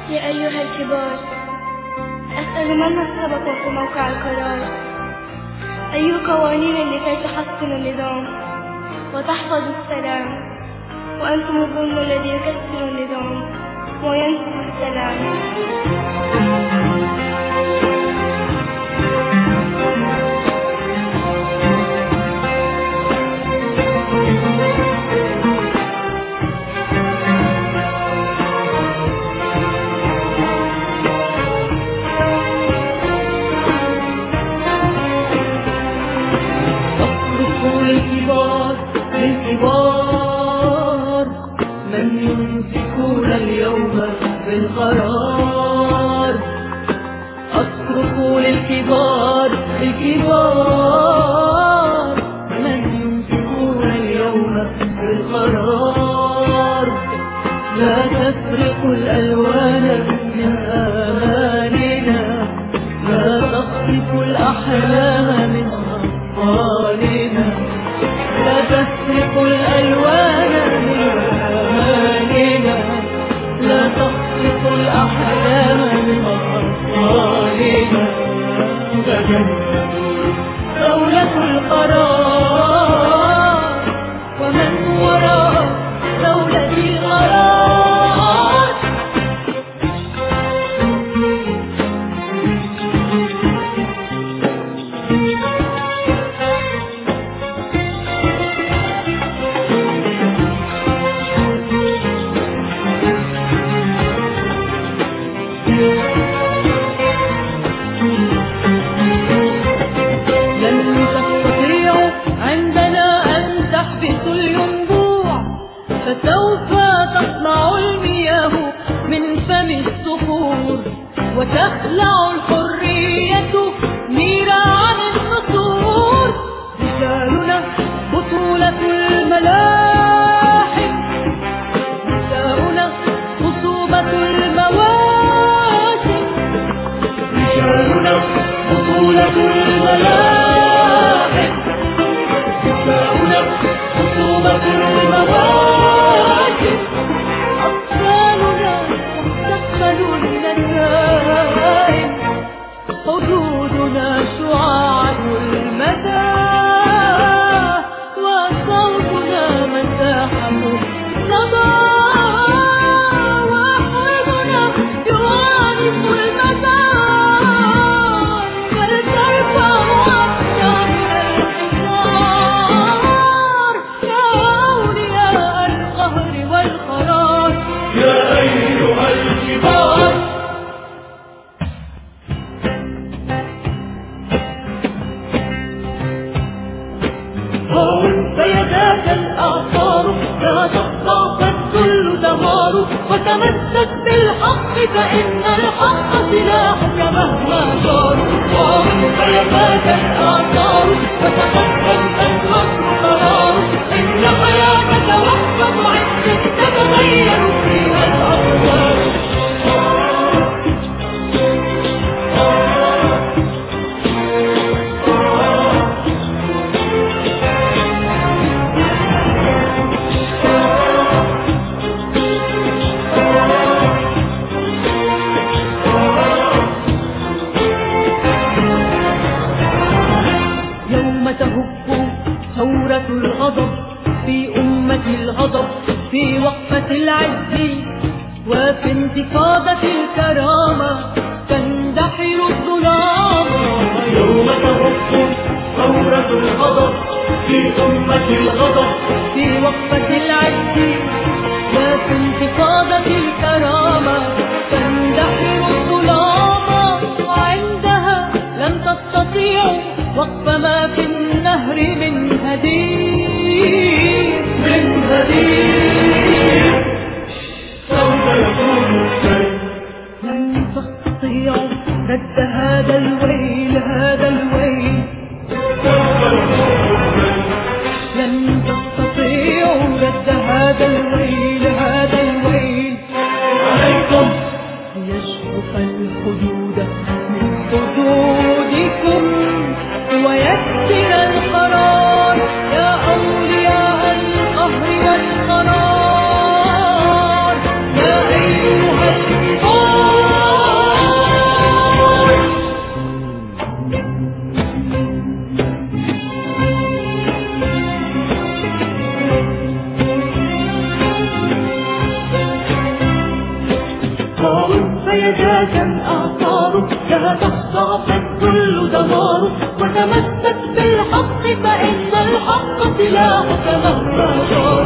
يا أيها الكبار، أسأل من نصبكم في موقع القرار؟ أي قوانين لكي تحسن النظام وتحفظ السلام، وأنتم الظلم الذي يكسر النظام وينسف السلام. للكبار من يمسكون اليوم بالقرار. اتركوا للكبار من يمسكون اليوم بالقرار. لا تسرقوا الألوان من آمالنا، لا تخطفوا الأحلام من أطفالنا. لا تسرقوا الألوان من آمالنا، لا تخطفوا الأحلام من أطفالنا. دولة القرار ومن وراء دولة القرار. لن تستطيعوا عندنا أن تحبسوا الينبوع، فسوف تطلع المياه من فم الصخور، وتخلع الحرية نيران النسور. رجالنا بطولة الملاحم، نساؤنا خصوبة المواسم. رجالنا بطولة الملاحم، نساؤنا خصوبة المواسم. أطفالنا مستقبل النسائم، حدودنا شعاع المدى، وصوتنا مساحة الصدى، وحلمنا يوارث المدى. فلترفع أقدامنا الحصار يا أولياء القهر والقرار. يا أيها الكبار، فيداك الأعصار، لا تخضع فالذل دمار. وتمسك بالحق فإن الحق سلاحك مهما صار. فيداك الأعصار وتقبل فالنصر قرار. إن حياتك وحدة عز تتغير فيها الأقدار. تهب ثورة الغضب في أمة الغضب، في وقفة العز وفي انتفاضة الكرامة تندحر الظلام. يوم تهب ثورة الغضب في أمة الغضب، في وقفة العز وفي انتفاضة الكرامة تندحر الظلام. وعندها لن تستطيعوا وقف ما في النهر من هدير. سوف يكون السيل. لن تستطيعوا رد هذا الويل. سوف يكون السيل. لن تستطيعوا رد هذا الويل. عليكم ليشرف الحدود من حدودكم ويكسر القرار. تهجاكا أعصابه، لا تخضع فالذل دماره، وتمسك بالحق فإن الحق سلاحك مهما جار.